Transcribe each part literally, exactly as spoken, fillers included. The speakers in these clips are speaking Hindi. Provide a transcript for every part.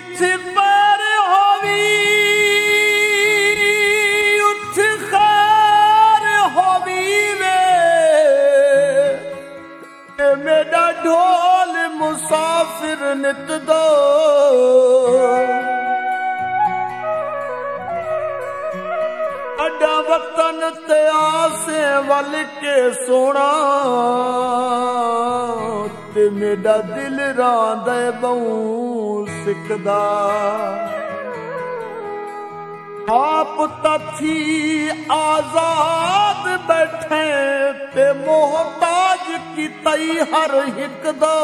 उठ पर होवी उठ खैर होवी वे मेरा ढोल मुसाफिर नित दो अड्डा वतन ते आसे वल के सोना ते मेरा दिल रांदे बहु सिकदा आप तथी आजाद बैठे ते मोहताज की तई हर हिक दो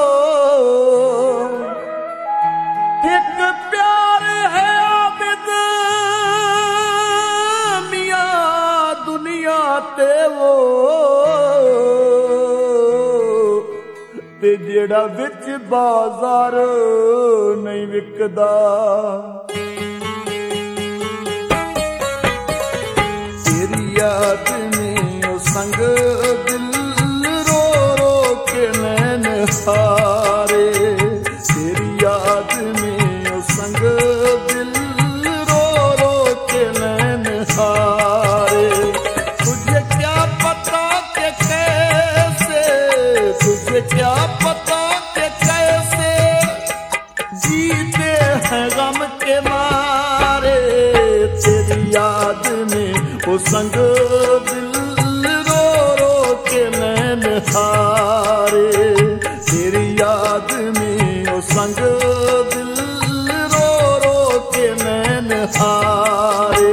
एक प्यार है आबिद मियां दुनिया ते वो ते जेड़ा विच बाजार नहीं विकदा तेरी याद में ओ संग दिल रो रो के नैन हारे तेरी याद में ओ संग दिल रो रो के नैन हारे तुझे क्या पता के कैसे तुझे क्या पता के कैसे जीते हैं गम के मारे तेरी याद में वो संग दिल रो रो के नैन हारे तेरी याद में वो संग दिल रो रो के नैन हारे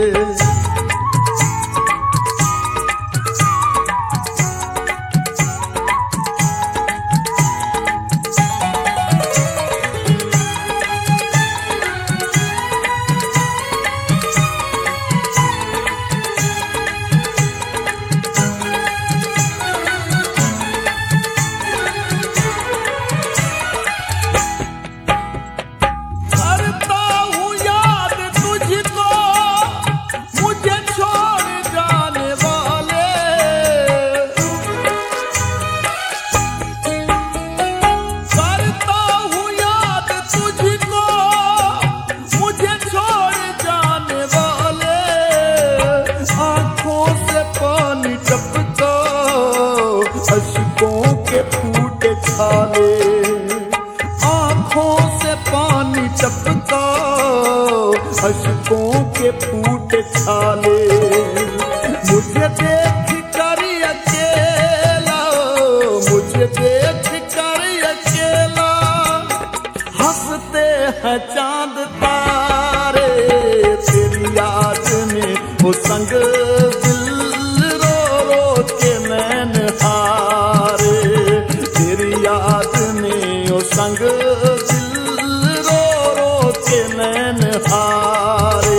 अशकों के फूटे छाले आंखों से पानी टपका अशकों के फूटे छाले मुझे देख कर अकेला मुझे देख कर अकेला हंसते हैं चांद तारे तेरी याद में वो संग दिल रो रो के नैन हारे तेरी याद में ओ संग दिल रो रो के नैन हारे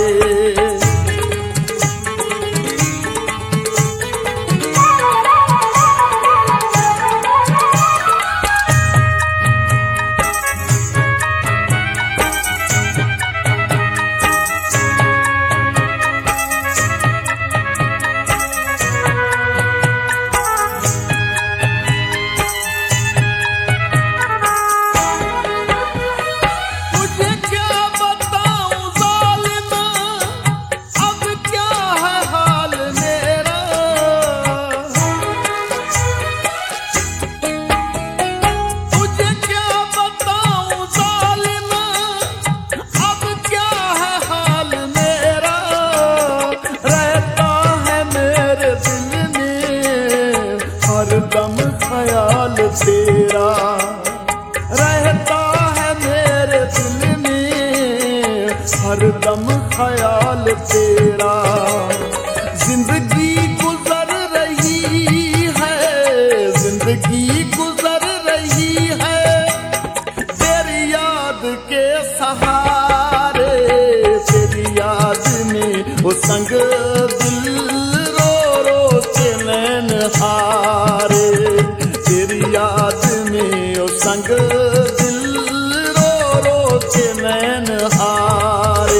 हरदम ख्याल तेरा रहता है मेरे दिल में हरदम ख्याल तेरा जिंदगी गुजर रही है जिंदगी गुजर रही है तेरी याद के सहारे तेरी याद में वो संग दिल रो रो के नैन हारे तेरी याद में ओ संग दिल रो रो के नैन हारे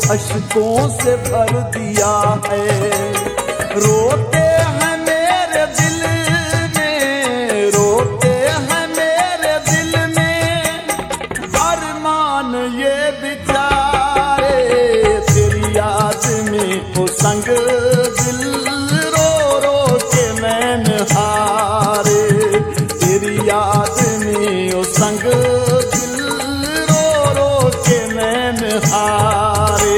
अश्कों से भर दिया है। रोते हैं मेरे दिल में, रोते हैं मेरे दिल में, अरमान ये बेचारे, तेरी याद में वो संग दिल रो रो के नैन हारे, तेरी याद में वो संग दिल रो रो के नैन हारे।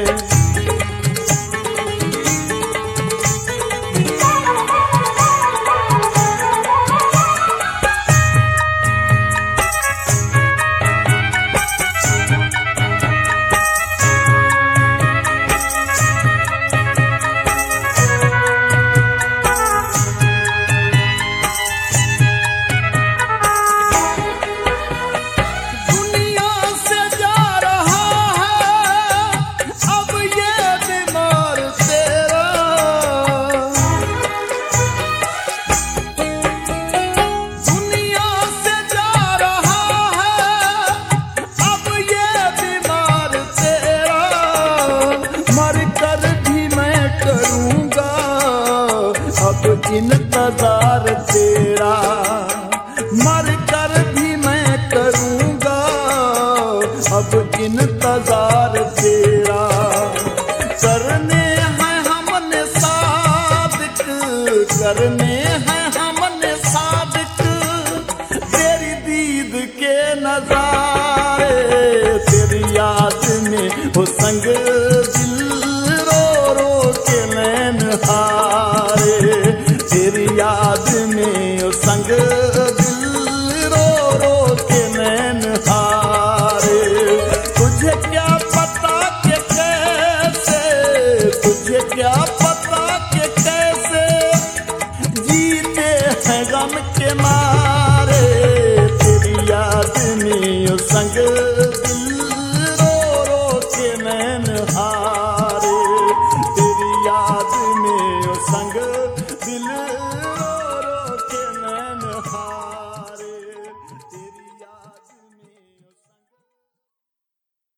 इंतजार तेरा, मर कर भी मैं करूंगा अब इंतजार तेरा। करने हैं हमने सादिक, करने हैं हमने सादिक, तेरी दीद के नजारे, तेरी याद में वो संग दिल रो रो के नैन हारे, तेरी याद में वो संग दिल रो रो के नैन हारे। तुझे क्या पता कि कैसे, तुझे क्या पता कि कैसे जीते हैं गम के मारे,